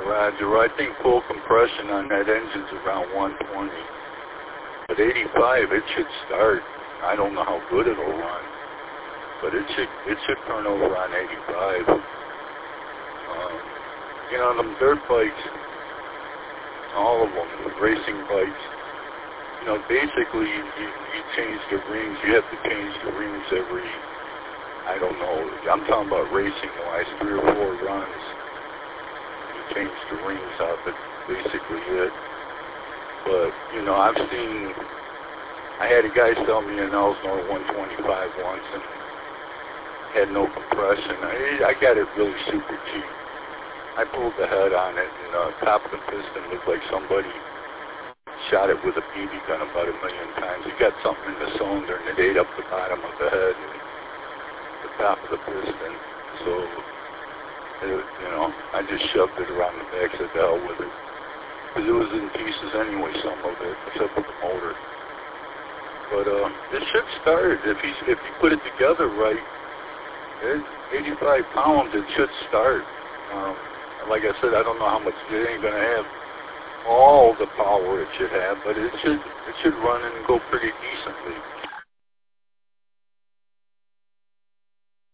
Roger. I think full compression on that engine's around 120. But 85, it should start. I don't know how good it'll run, but it should turn over on 85. You know, them dirt bikes, all of them, the racing bikes, you know, basically you change the rings. You have to change the rings every, I don't know, I'm talking about racing-wise, 3 or 4 runs. You change the rings out, that's basically it. But, you know, I had a guy sell me an Elsinore 125 once and had no compression. I got it really super cheap. I pulled the head on it, and the top of the piston looked like somebody shot it with a BB gun about 1 million times. He got something in the cylinder, and it ate up the bottom of the head and the top of the piston. So, you know, I just shoved it around the back, said the hell with it. Because it was in pieces anyway, some of it, except for the motor. But it should start. If you put it together right, 85 pounds, it should start. Like I said, I don't know how much, it ain't going to have all the power it should have, but it should run and go pretty decently.